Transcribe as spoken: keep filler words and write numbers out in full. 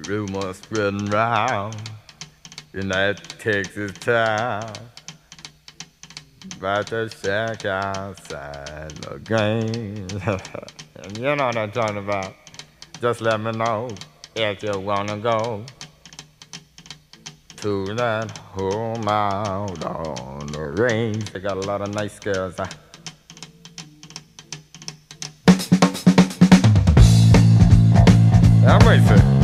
Rumors spreading round in that Texas town about the shack outside the game. And you know what I'm talking about. Just let me know if you wanna go to that home out on the range. They got a lot of nice girls. Huh? I'm racing.